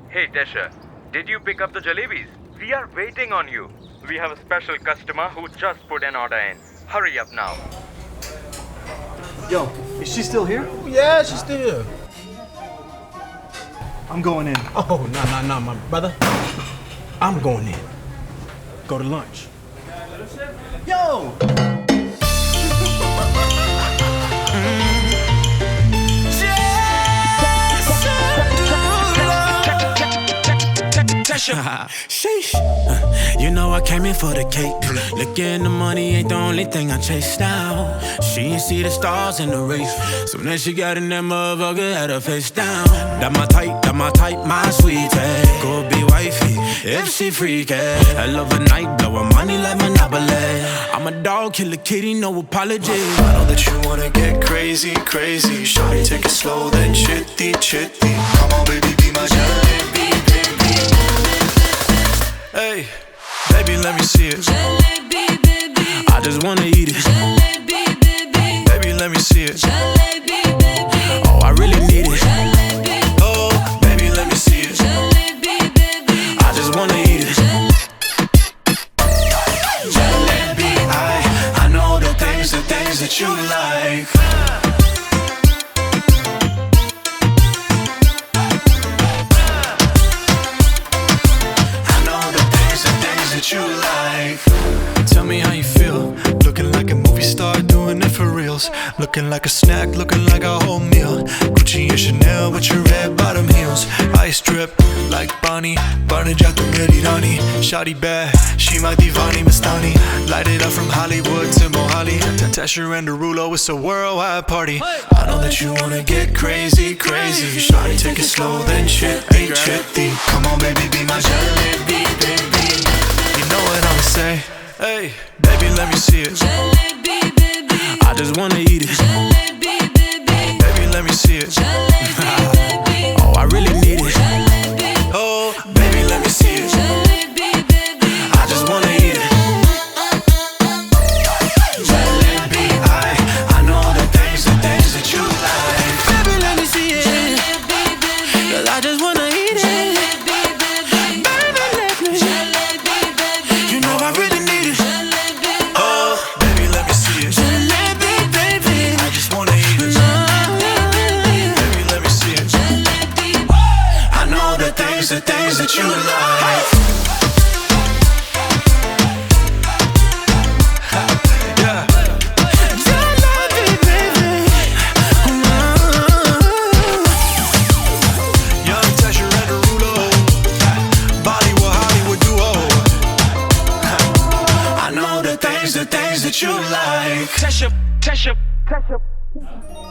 Hey Tesha, did you pick up the jalebis? We are waiting on you. We have a special customer who just put an order in. Hurry up now. Yo, is she still here? Yeah, she's still here. I'm going in. Oh, no, my brother. I'm going in. Go to lunch. Yo! Sheesh. You know I came in for the cake. Looking the money ain't the only thing I chase now. She ain't see the stars in the race. Soon as she got in that motherfucker, had her face down. That my type, my sweetie. Go be wifey if she freaky. I love a night, blowin' money like Monopoly. I'm a dog, kill a kitty, no apology. I know that you wanna get crazy, crazy. Shawty, take it slow, then chitty, chitty. Come on, baby, be my jalebi, baby. Hey, baby, let me see it. Jalebi, baby. I just wanna eat it. Jalebi, baby. Baby, let me see it. Jalebi, baby. Oh, I really need it. Jalebi. Oh, baby, let me see it. Jalebi, baby. I just wanna eat it. Jalebi, I know the things that you like. You like. Tell me how you feel. Looking like a movie star, doing it for reals. Looking like a snack, looking like a whole meal. Gucci and Chanel with your red bottom heels. Ice drip like Bonnie, Barney Jack the Merirani. Shawty bad, she my divani Mastani. Light it up from Hollywood to Mohali. Tesha and Derulo, it's a worldwide party. I know that you wanna get crazy, crazy. Shawty, take it slow, then chitty, chitty. Come on, baby, be my jalebi, baby. You know what I'ma say? Hey, baby, let me see it. Jalebi, baby. I just wanna eat it. Jalebi, baby. Baby, let me see it. Jalebi, baby. Oh, I really need it. Jalebi. Oh, baby, let me see it. Jalebi, baby. I just wanna eat it. Jalebi, I know the things that you like. Baby, let me see it. Jalebi, baby. 'Cause I just wanna eat it. Jalebi, baby. Baby, let me. Jalebi, baby. You know I really need it. Jalebi. Oh, baby, let me see it. Jalebi, baby. I just wanna eat it. Baby, let me see it. Jalebi. I know the things that you like. Yeah. Jalebi, baby. Young Tesha and Derulo, Bollywood Hollywood duo. I know the things that you like. Tesha.